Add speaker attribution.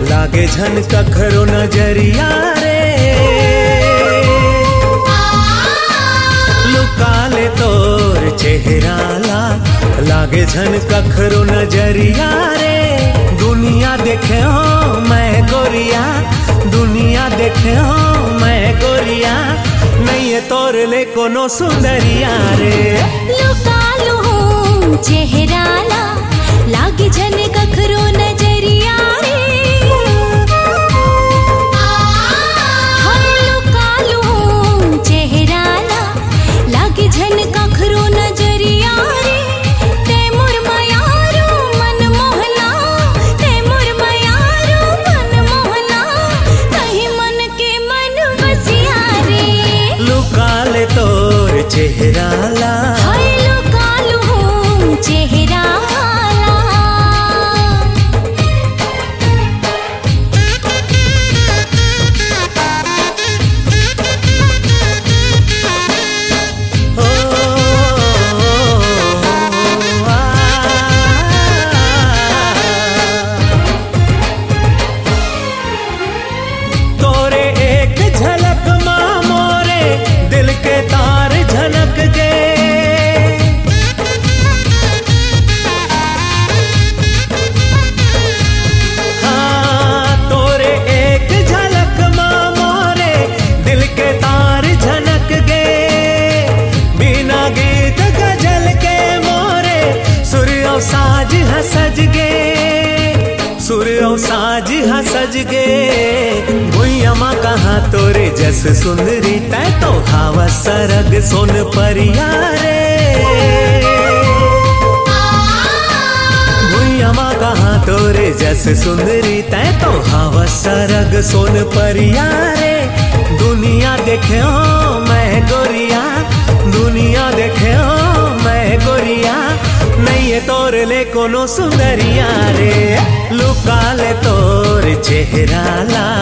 Speaker 1: लागे झन कखरो नजरिया रे लुका ले तोर चेहरा ला लागे झन कखरो नजरिया रे दुनिया देखे हो मैं गोरिया दुनिया देखे हो मैं गोरिया नहीं है तोर ले कोनो सुंदरिया रे
Speaker 2: लुका लूं चेहरा ला लागे झन कखरो नजरिया रे हाय लुका लूं चेहरा ला लागे झन कखरो नजरिया रे तैमूर मयारू मन मोहना तैमूर मयारू मन मोहना कहीं मन के मन बसिया रे
Speaker 1: लुका ले तोर चेहरा ला
Speaker 2: हाय लुका लूं चेहरा ला
Speaker 1: हो तोरे एक झलक मां मोरे दिल के तार झनक गए हाँ तोरे एक झलक मां मोरे दिल के तार झनक गए बिना गीत गजल के मोरे सुर और साज हसज गए सुर और साज हसज गए भुइयामा कहाँ तोरे जस सुंदरी तै तो हावा सरग सोन परिया रे भुइयामा कहाँ तोरे जस सुंदरी तै तो हावा सरग सोन परिया रे दुनिया देखे हो मैं गोरिया दुनिया देखे हो मैं गोरिया नहीं है तोर ले कोनो सुंदरिया रे लुका ले तोर चेहरा ला